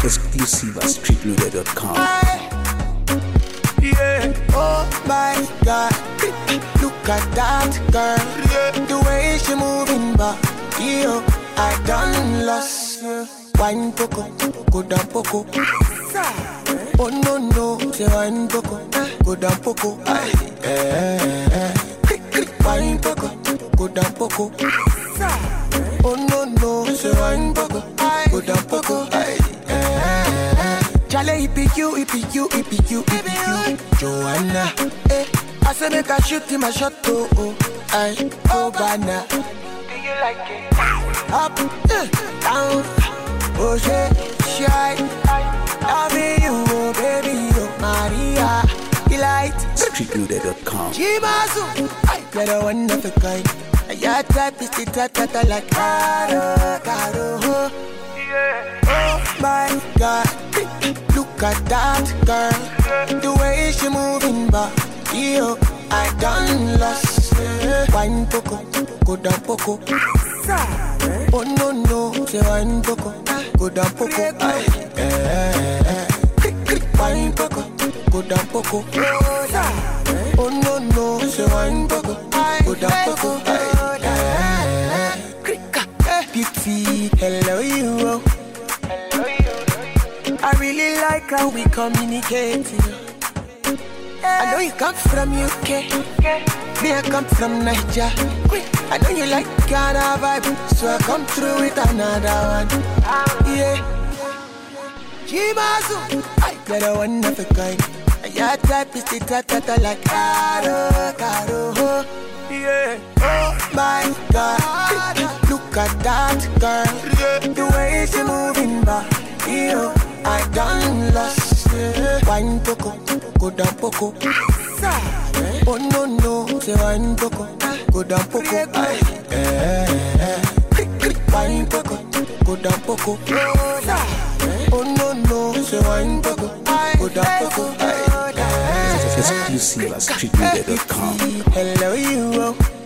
Exclusive at streetloader.com. Yeah, oh my God, look at that girl. The way she moving back, yo, I done lost. Wine poco, go down poco. Oh no no, say wine poco, go down poco. Wine poco, go down poco. Oh no no, say wine poco, go down poco. Chale, it be you, Joanna. I say make a shoot him a shot to Obana. Do you like it? Up, down, oh shit, shy. Loving you, oh baby, oh Maria. Delight. Streetloader.com. Chimazu, you're the one of a kind. Your type is the type like Caro. Oh my God, look at that girl. The way she moving back, yo, I done lost. Wine poco, go down poco. Oh no no, say wine poco, go down poco. Wine poco, go down poco. Oh no no, say wine poco, go down poco. Beauty, hello you. I really like how we communicate. I know you come from UK, me I come from Niger. I know you like Ghana vibe, so I come through with another one. Yeah, Jimazu, you're the one of a kind. Your type is the type that I like. Caro. Yeah, oh my God, look at that girl. The way she moving back, yo, I done lost. Wine poco, go down poco. Oh no no, say wine poco, go down poco. Wine poco, go down poco. Oh no no, say wine poco, go down poco. Exclusive at streetloader.com. Hello you.